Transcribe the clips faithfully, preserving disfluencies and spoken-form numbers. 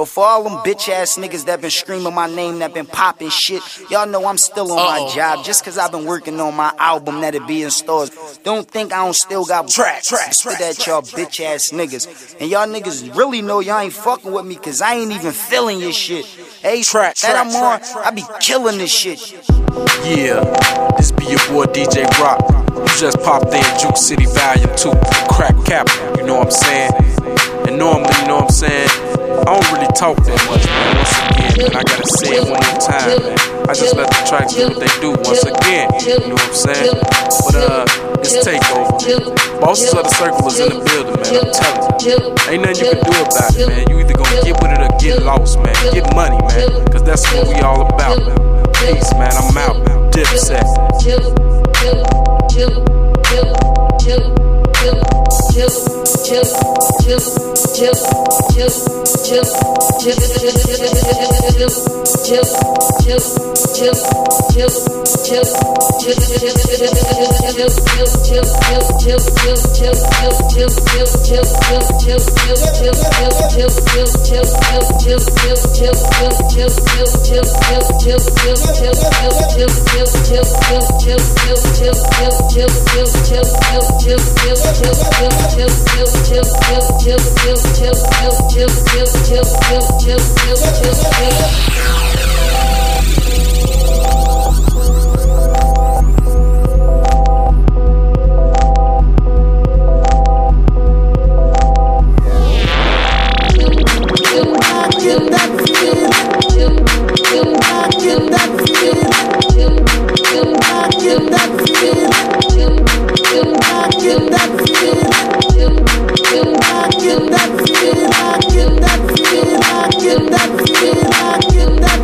But for all them bitch ass niggas that been screaming my name, that been popping shit, y'all know I'm still on Uh-oh. my job. Just cause I've been working on my album that'll be in stores, don't think I don't still got track, track, spit at y'all bitch ass niggas. And y'all niggas really know y'all ain't fucking with me cause I ain't even feeling your shit. Hey, track, that I'm on, I be killing this shit. Yeah, this be your boy D J Rock. You just popped in Juke City Volume two, Crack Cap, you know what I'm saying? And normally, you know what I'm saying, I don't really talk that much, man. Once again, man, I gotta say it one more time, man. I just let the tracks do what they do once again, you know what I'm saying? But uh, it's Takeover. Bosses of the Circle is in the building, man, I'm telling you. Ain't nothing you can do about it, man. You either gonna get with it or get lost, man. Get money, man, cause that's what we all about, man. Peace, man, I'm out, man. Dipset. I get that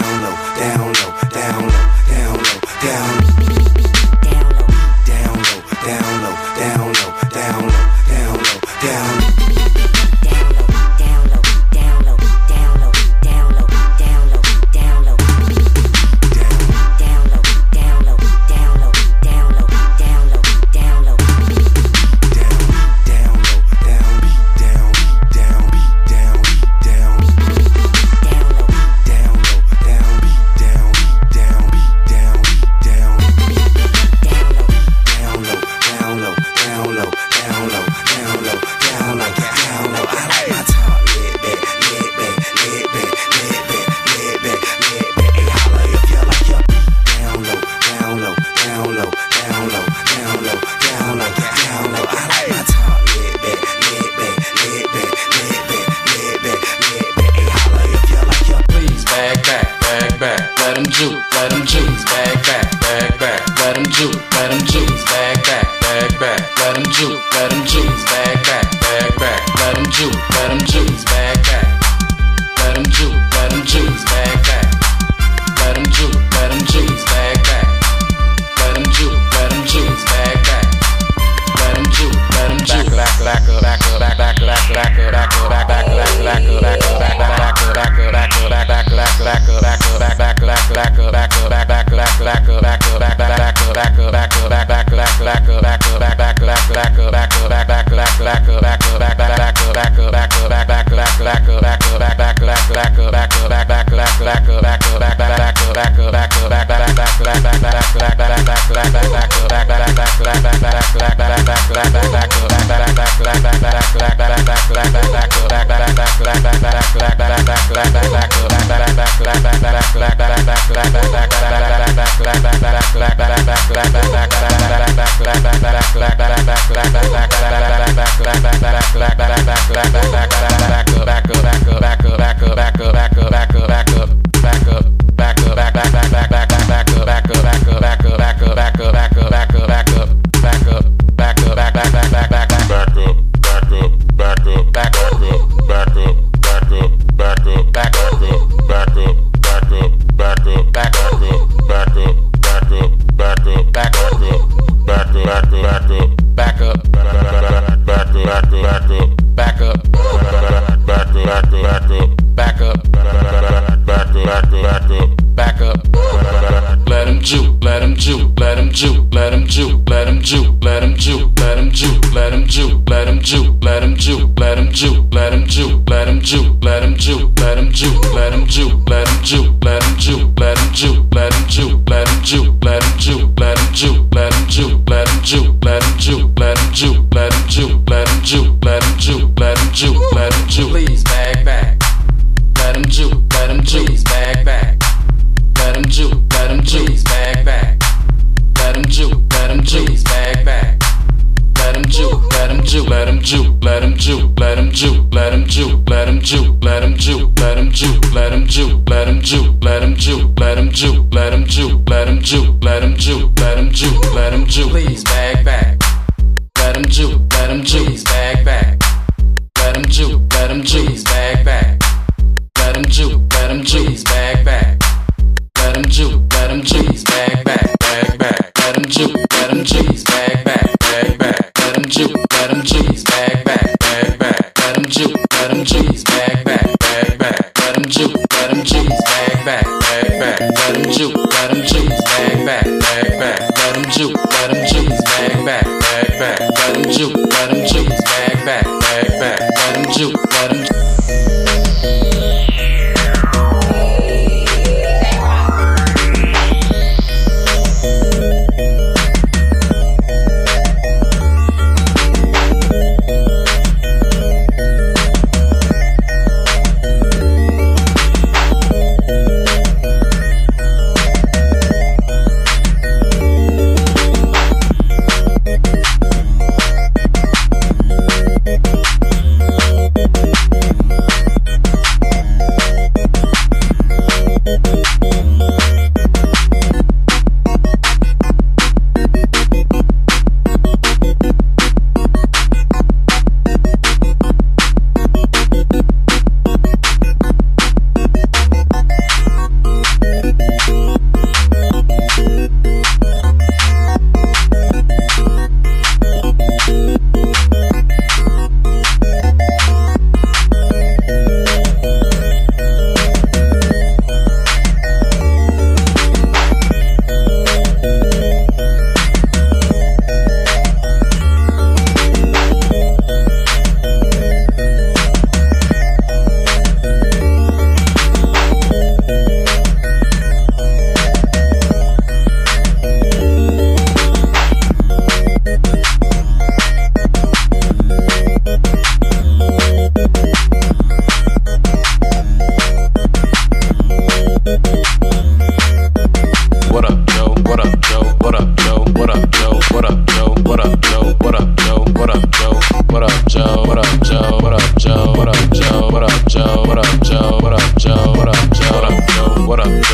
down low, down low, down low, down low, down low, down low, down low, down low, down low, down low, down low.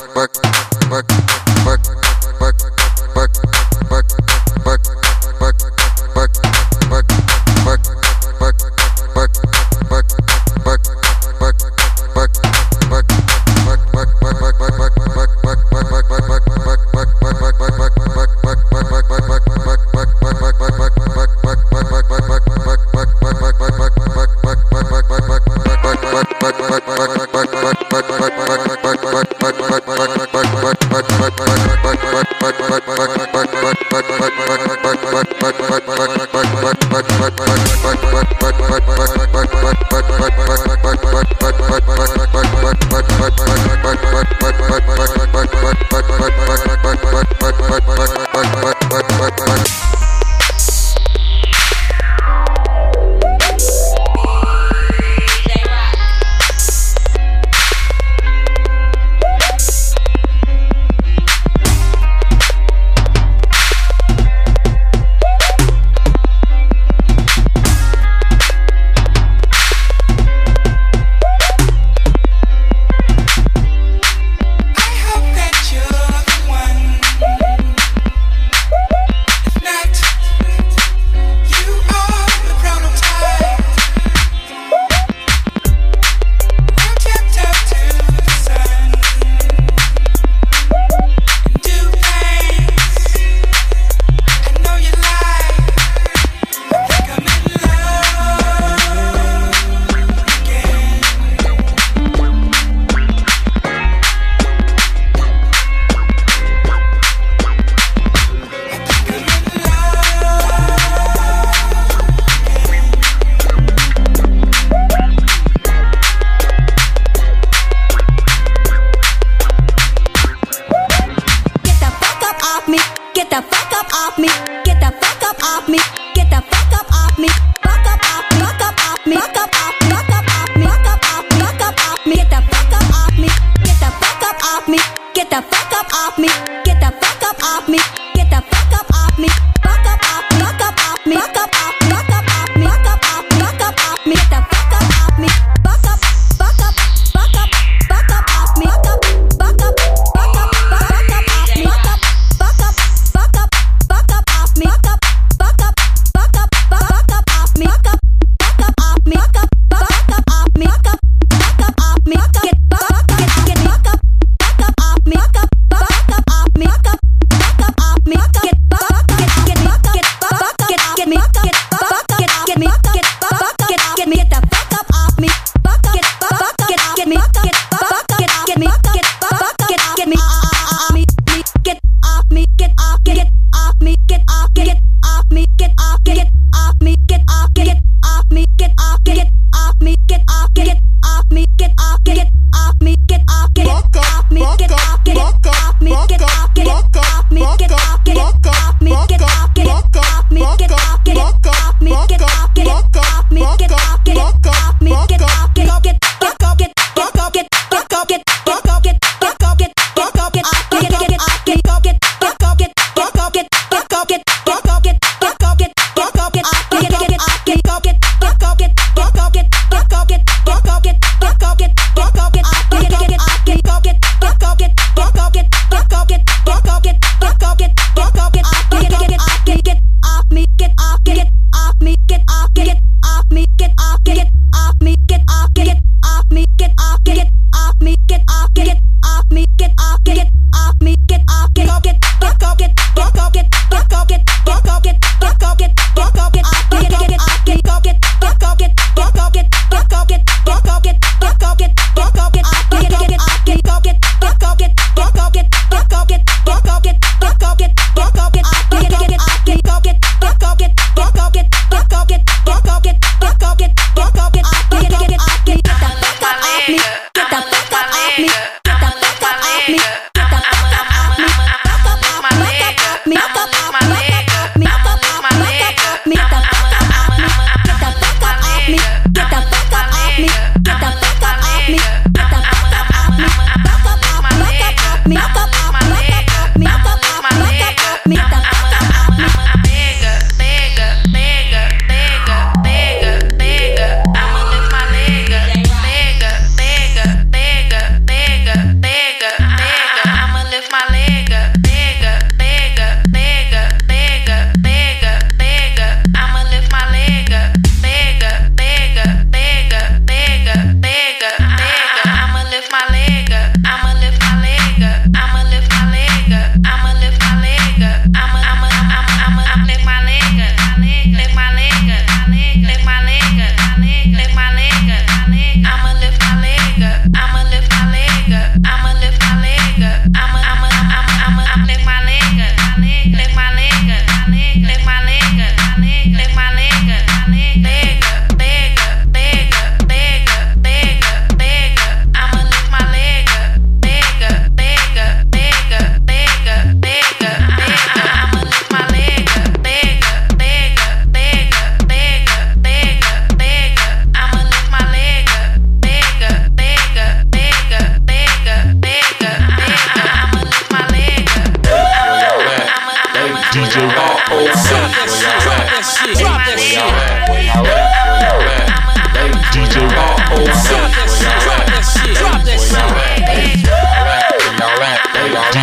Me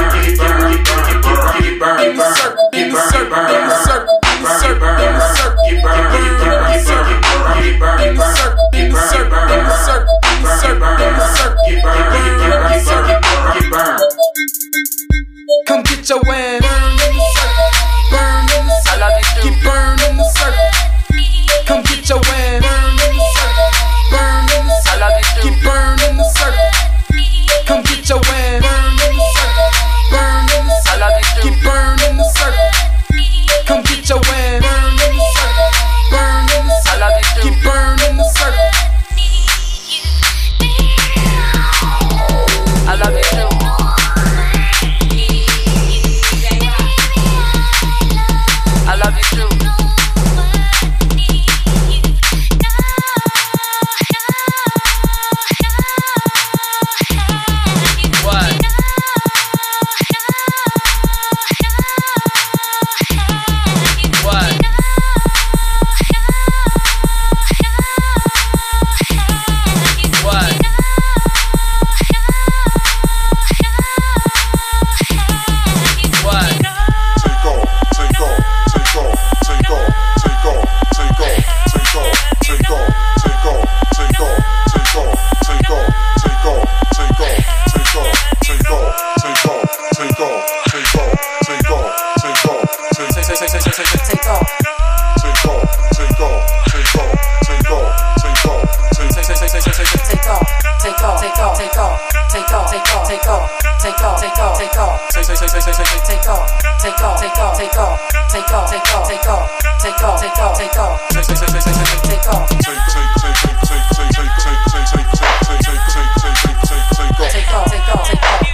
Come get your ass burn in the circle, burn in the circle, get burn in the circle. Come get your ass burn in the circle. take off, take off, take off, take off, take off, take off, take off, take off, take off, take off, take off, take off, take off, take off.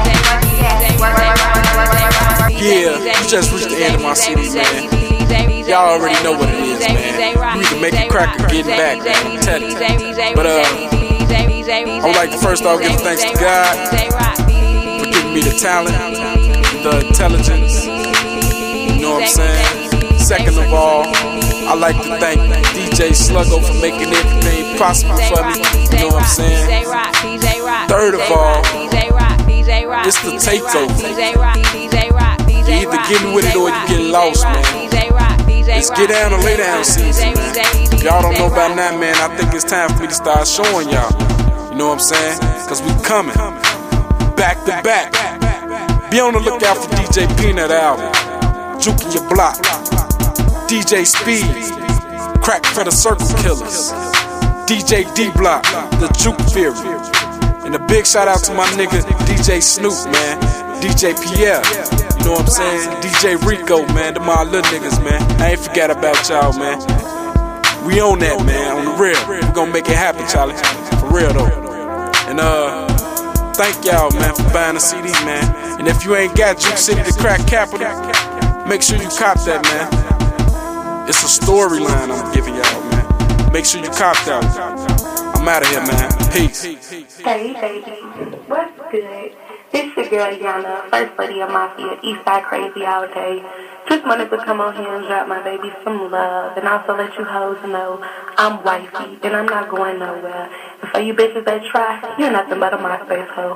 Yeah, you just reached the end of my C D, man. y'all already know what it is, man. You either make it crack or get back, man. I'm telling you. But uh, I would like to first off give thanks to God for giving me the talent, the intelligence. You know what I'm saying? Second of all, I like to thank D J Sluggo for making everything possible for me. You know what I'm saying? Third of all, it's the takeover. You either getting with it or you getting lost, man. It's get down or lay down season, man. If y'all don't know about that, man, I think it's time for me to start showing y'all. You know what I'm saying? Cause we coming back to back. Be on the lookout for D J Peanut album, Juke Your Block, D J Speed, Crack for the Circle Killers, D J D-Block, The Juke Theory. And a big shout out to my nigga D J Snoop, man, D J Pierre, you know what I'm saying, D J Rico, man, to my little niggas, man. I ain't forget about y'all, man. We on that, man, on the real. We gonna make it happen, Charlie, for real though. And uh, thank y'all, man, for buying the C D, man. And if you ain't got Juke City the Crack Capital, make sure you cop that, man. It's a storyline I'm giving y'all, man. Make sure you cop that. I'm out of here, man. Peace. Hey, baby. What's good? It's your girl, Yana, First Lady of Mafia, Eastside Crazy all day. Just wanted to come on here and drop my baby some love and also let you hoes know I'm wifey and I'm not going nowhere. And for you bitches that try, you're nothing but a MySpace hoe.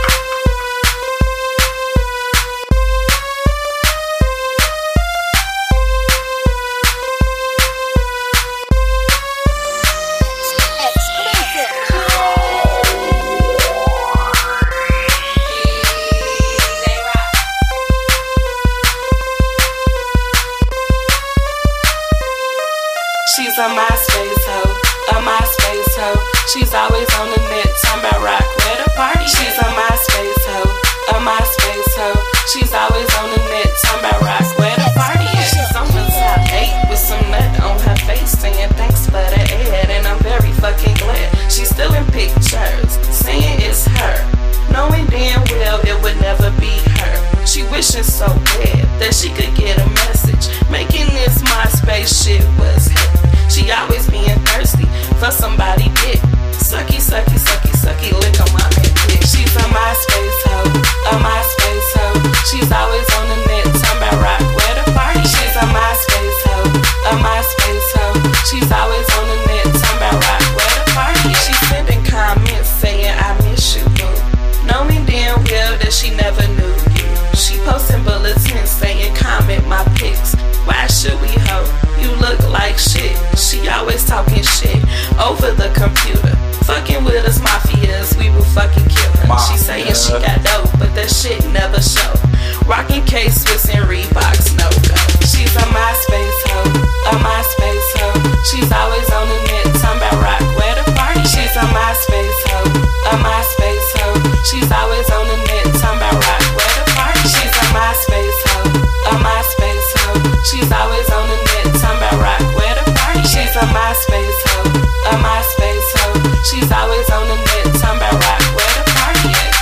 She's a MySpace hoe, a MySpace hoe. She's always on the net, talking about rock, where the party. She's a MySpace hoe, a MySpace hoe. She's always on the net, talking about rock, where the party is. She's on the top eight with some nut on her face, saying thanks for the ad, and I'm very fucking glad. She's still in pictures, saying it's her, knowing damn well it would never be her. She wishing so bad that she could get a message, making this MySpace shit was hit. She always being thirsty for somebody dick. Sucky, sucky, sucky, sucky, lick on my man dick. She's a MySpace hoe, a MySpace hoe. She's always on the net, talking about rock, where the party. She's a MySpace hoe, a MySpace hoe. She's always on the net, talking about rock, where the party. She's sending comments saying I miss you, boo, knowing damn well that she never knew you. She posting bulletins saying comment my pics. Why should we hoe? You look like shit. She always talking shit over the computer. Fucking with us mafias, we will fucking kill her. She saying she got dope, but that shit never show. Rocking K-Swiss and Reeboks, no go. She's a MySpace hoe, a MySpace hoe. She's always on the net, talking about rock, where the party. She's a MySpace hoe, a MySpace hoe. She's always on the net, talking about rock, where the party. She's a MySpace hoe, a MySpace hoe. She's always on the net, talking about rock, where the party. She's a MySpace hoe, a MySpace hoe. She's always on the net, talking about rock, where the party at.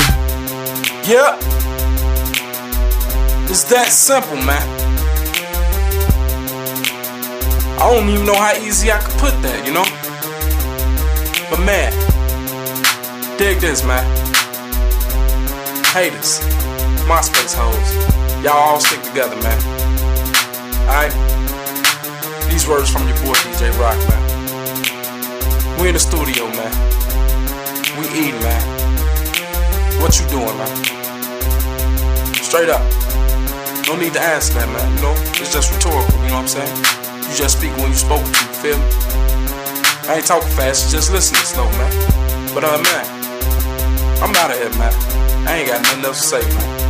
Yeah, it's that simple, man. I don't even know how easy I could put that, you know. But man, dig this, man. Haters, MySpace hoes, y'all all stick together, man. Alright? These words from your boy D J Rock, man. We in the studio, man. We eating, man. What you doing, man? Straight up. No need to answer that, man. You know, it's just rhetorical, you know what I'm saying? You just speak when you spoke to, you feel me? I ain't talking fast, just listening slow, man. But uh, man, I'm out of here, man. I ain't got nothing else to say, man.